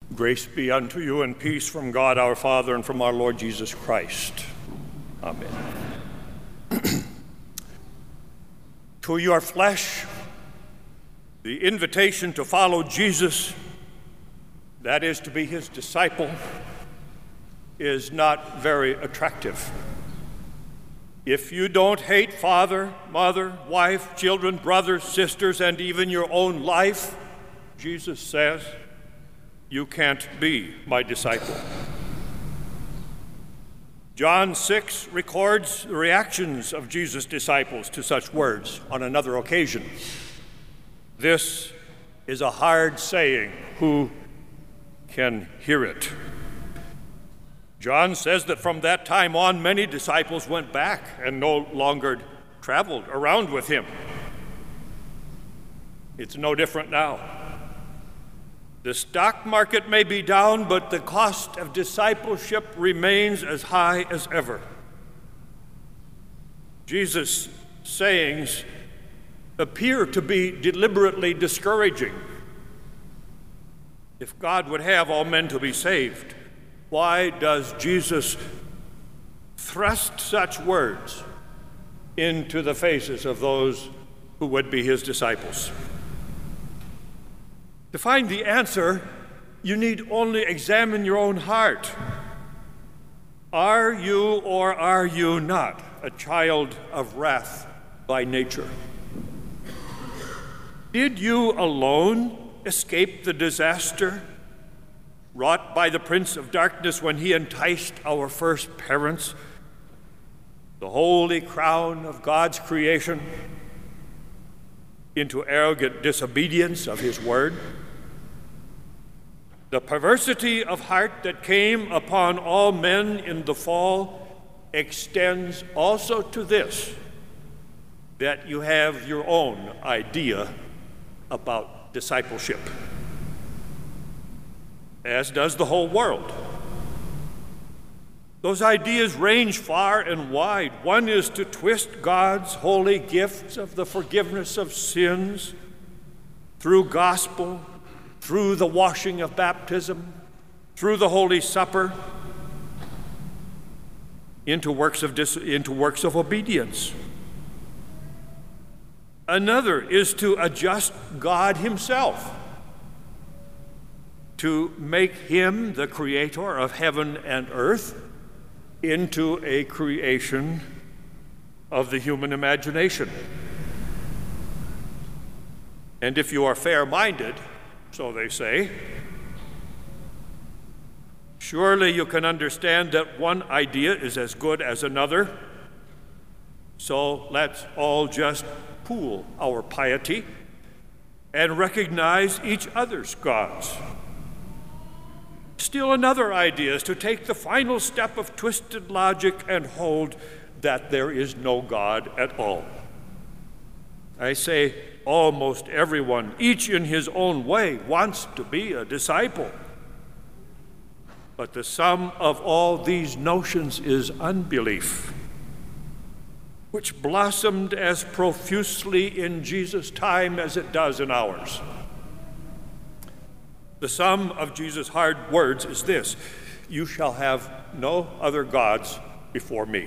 Grace be unto you and peace from God our Father and from our Lord Jesus Christ. Amen. To your flesh, the invitation to follow Jesus, that is to be his disciple, is not very attractive. If you don't hate father, mother, wife, children, brothers, sisters, and even your own life, Jesus says, you can't be my disciple. John 6 records the reactions of Jesus' disciples to such words on another occasion. This is a hard saying. Who can hear it? John says that from that time on, many disciples went back and no longer traveled around with him. It's no different now. The stock market may be down, but the cost of discipleship remains as high as ever. Jesus' sayings appear to be deliberately discouraging. If God would have all men to be saved, why does Jesus thrust such words into the faces of those who would be his disciples? To find the answer, you need only examine your own heart. Are you or are you not a child of wrath by nature? Did you alone escape the disaster wrought by the Prince of Darkness when he enticed our first parents, the holy crown of God's creation, into arrogant disobedience of his word? The perversity of heart that came upon all men in the fall extends also to this, that you have your own idea about discipleship, as does the whole world. Those ideas range far and wide. One is to twist God's holy gifts of the forgiveness of sins through gospel, through the washing of baptism, through the Holy Supper, into works of obedience. Another is to adjust God himself, to make him, the creator of heaven and earth, into a creation of the human imagination. And if you are fair-minded, so they say, surely you can understand that one idea is as good as another. So let's all just pool our piety and recognize each other's gods. Still another idea is to take the final step of twisted logic and hold that there is no God at all. I say almost everyone, each in his own way, wants to be a disciple. But the sum of all these notions is unbelief, which blossomed as profusely in Jesus' time as it does in ours. The sum of Jesus' hard words is this: you shall have no other gods before me.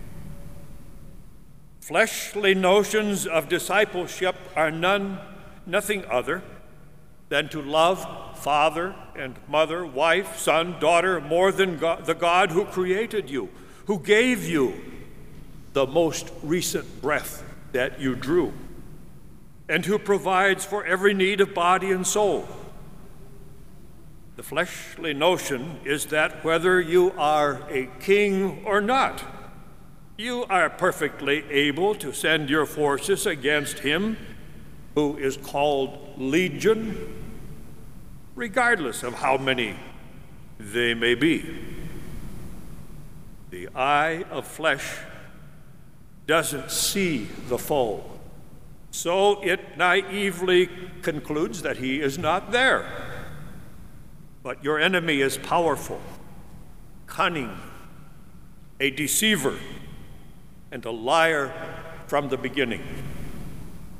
Fleshly notions of discipleship are nothing other than to love father and mother, wife, son, daughter, more than God, the God who created you, who gave you the most recent breath that you drew, and who provides for every need of body and soul. The fleshly notion is that whether you are a king or not, you are perfectly able to send your forces against him who is called Legion, regardless of how many they may be. The eye of flesh doesn't see the foe, so it naively concludes that he is not there. But your enemy is powerful, cunning, a deceiver, and a liar from the beginning.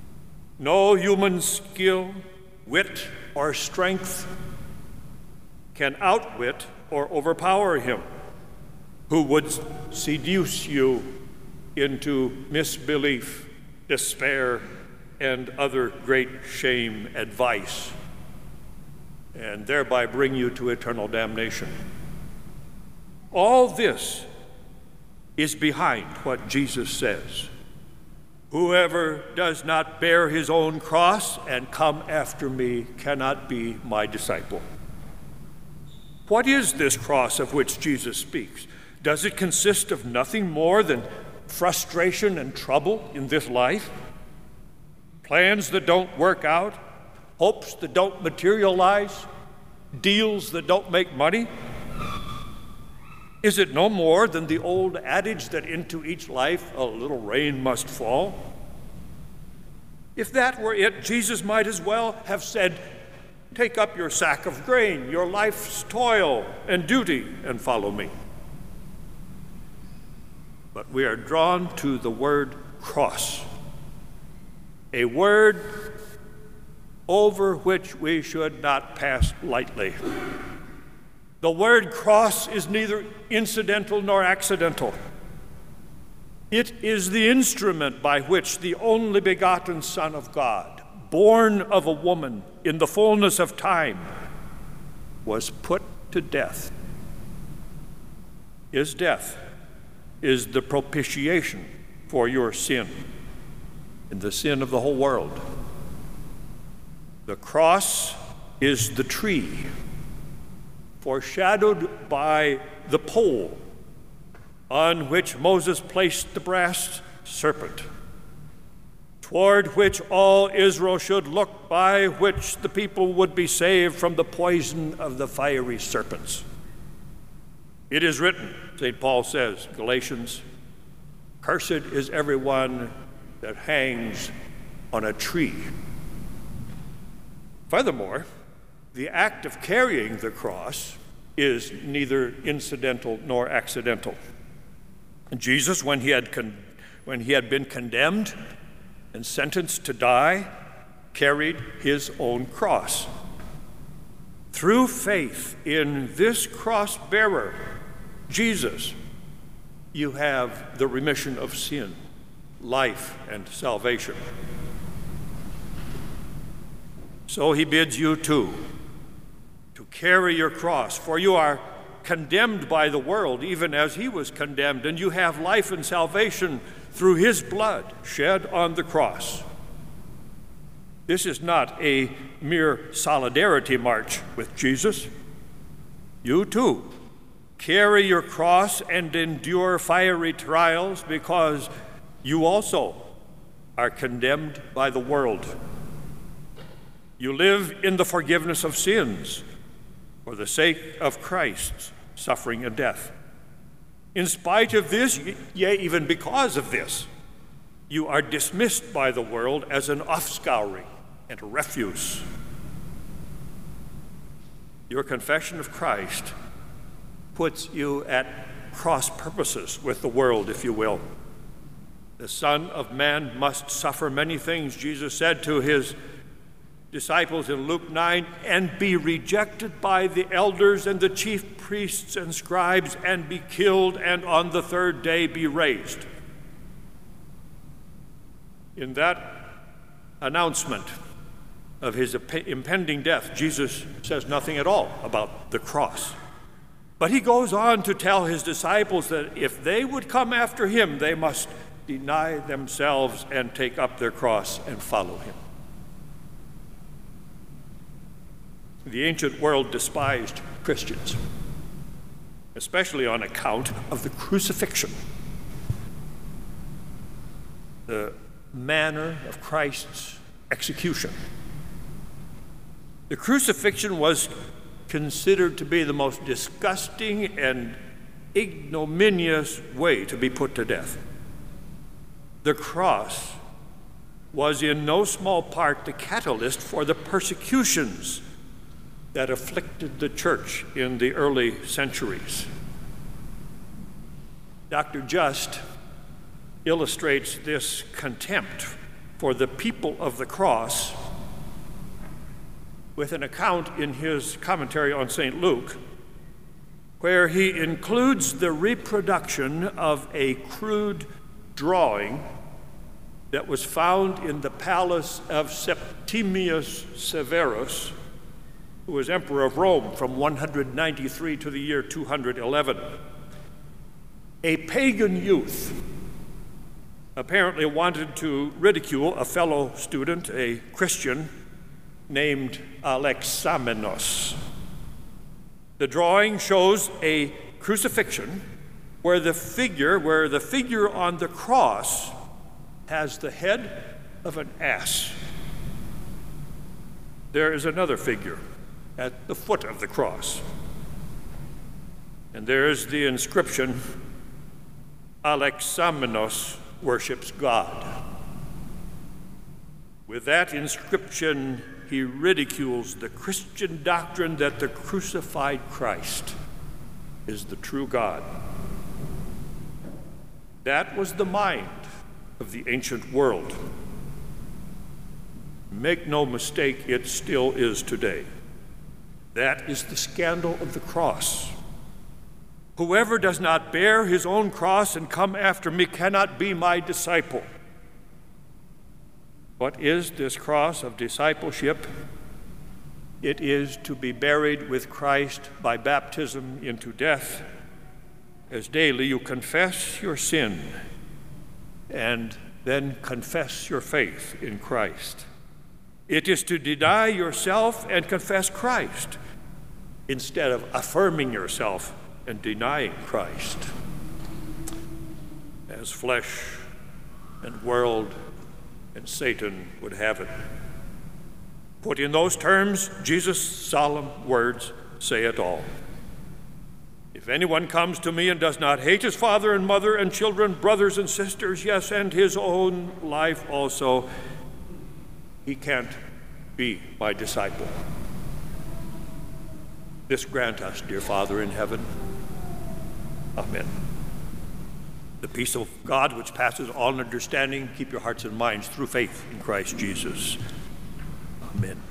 No human skill, wit, or strength can outwit or overpower him, who would seduce you into misbelief, despair, and other great shame advice, and thereby bring you to eternal damnation. All this is behind what Jesus says. Whoever does not bear his own cross and come after me cannot be my disciple. What is this cross of which Jesus speaks? Does it consist of nothing more than frustration and trouble in this life? Plans that don't work out? Hopes that don't materialize? Deals that don't make money? Is it no more than the old adage that into each life a little rain must fall? If that were it, Jesus might as well have said, "Take up your sack of grain, your life's toil and duty, and follow me." But we are drawn to the word cross, a word over which we should not pass lightly. The word cross is neither incidental nor accidental. It is the instrument by which the only begotten Son of God, born of a woman in the fullness of time, was put to death. His death is the propitiation for your sin and the sin of the whole world. The cross is the tree, foreshadowed by the pole on which Moses placed the brass serpent, toward which all Israel should look, by which the people would be saved from the poison of the fiery serpents. It is written, St. Paul says, Galatians, "Cursed is everyone that hangs on a tree." Furthermore, the act of carrying the cross is neither incidental nor accidental. Jesus, when he had been condemned and sentenced to die, carried his own cross. Through faith in this cross-bearer, Jesus, you have the remission of sin, life, and salvation. So he bids you too to carry your cross, for you are condemned by the world, even as he was condemned, and you have life and salvation through his blood shed on the cross. This is not a mere solidarity march with Jesus. You too carry your cross and endure fiery trials because you also are condemned by the world. You live in the forgiveness of sins for the sake of Christ's suffering and death. In spite of this, yea, even because of this, you are dismissed by the world as an offscouring and a refuse. Your confession of Christ puts you at cross purposes with the world, if you will. The Son of Man must suffer many things, Jesus said to his disciples in Luke 9, and be rejected by the elders and the chief priests and scribes, and be killed, and on the third day be raised. In that announcement of his impending death, Jesus says nothing at all about the cross. But he goes on to tell his disciples that if they would come after him, they must deny themselves and take up their cross and follow him. The ancient world despised Christians, especially on account of the crucifixion. The manner of Christ's execution. The crucifixion was considered to be the most disgusting and ignominious way to be put to death. The cross was in no small part the catalyst for the persecutions that afflicted the church in the early centuries. Dr. Just illustrates this contempt for the people of the cross with an account in his commentary on St. Luke, where he includes the reproduction of a crude drawing that was found in the palace of Septimius Severus, who was emperor of Rome from 193 to the year 211. A pagan youth apparently wanted to ridicule a fellow student, a Christian named Alexamenos. The drawing shows a crucifixion where the figure on the cross has the head of an ass. There is another figure at the foot of the cross, and there is the inscription, Alexamenos worships God. With that inscription, he ridicules the Christian doctrine that the crucified Christ is the true God. That was the mind of the ancient world. Make no mistake, it still is today. That is the scandal of the cross. Whoever does not bear his own cross and come after me cannot be my disciple. What is this cross of discipleship? It is to be buried with Christ by baptism into death, as daily you confess your sin and then confess your faith in Christ. It is to deny yourself and confess Christ instead of affirming yourself and denying Christ. As flesh and world and Satan would have it. Put in those terms, Jesus' solemn words say it all. If anyone comes to me and does not hate his father and mother and children, brothers and sisters, yes, and his own life also, he can't be my disciple. This grant us, dear Father in heaven. Amen. The peace of God, which passes all understanding, keep your hearts and minds through faith in Christ Jesus. Amen.